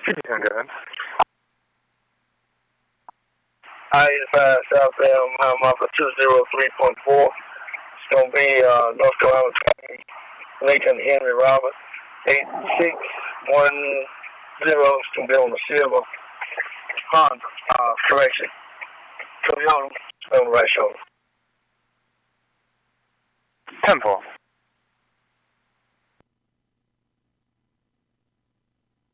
Good. I-85 southbound, mile marker 203.4. It's going to be North Carolina County, Lincoln Henry Robert, 8610. It's going to be on the silver Honda, correction. Toyota on the right shoulder. 10-4.